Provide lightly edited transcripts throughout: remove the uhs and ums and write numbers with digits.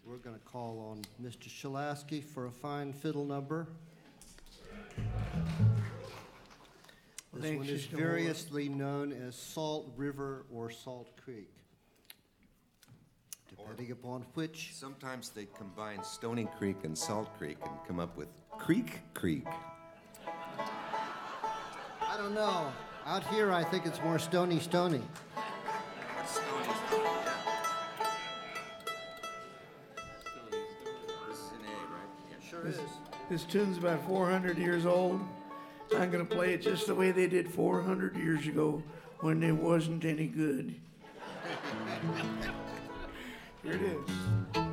We're going to call on Mr. Shalaski for a fine fiddle number. This one is variously known as Salt River or Salt Creek, depending upon which. Sometimes they combine Stony Creek and Salt Creek and come up with Creek Creek. I don't know. Out here, I think it's more Stony. Stony, yeah. This is an A, right? Yeah. Sure is. This tune's about 400 years old. I'm going to play it just the way they did 400 years ago when it wasn't any good. Here it is.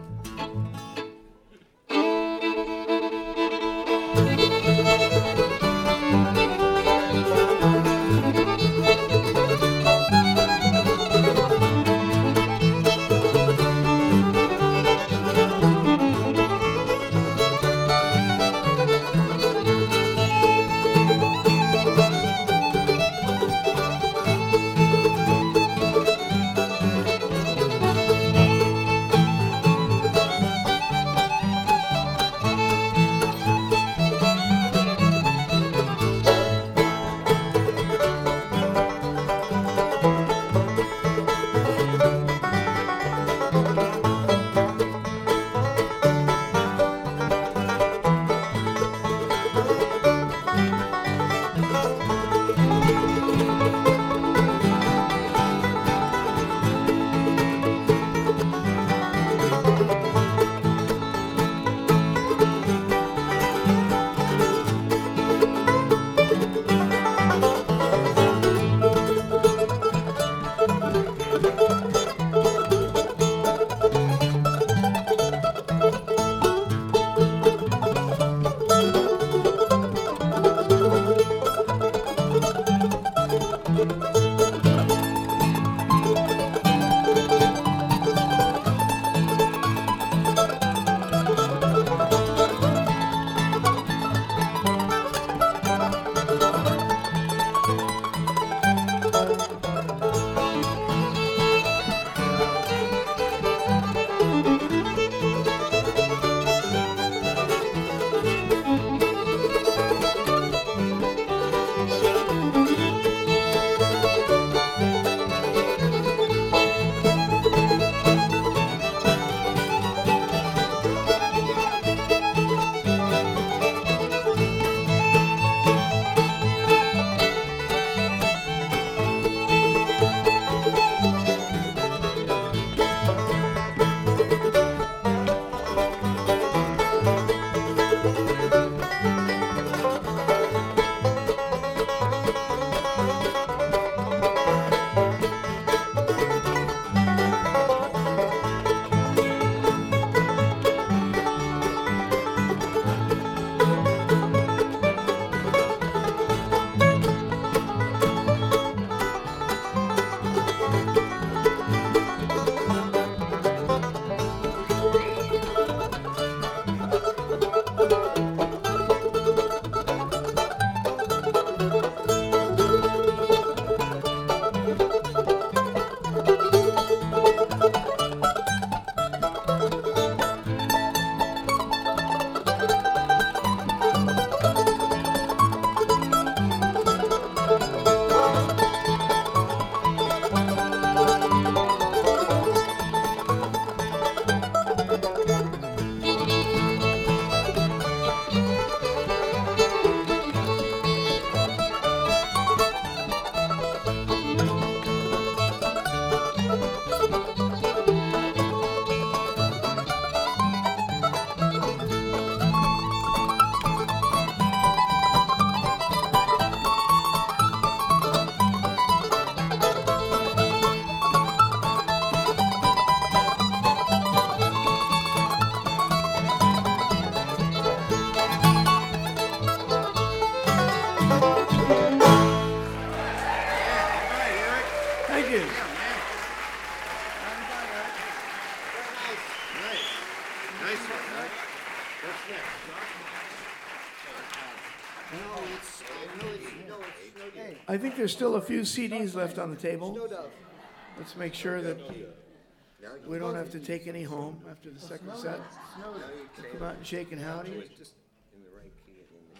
I think there's still a few CDs left on the table. Let's make sure that We don't have to take any home after the second set. Come out and shake and howdy. Just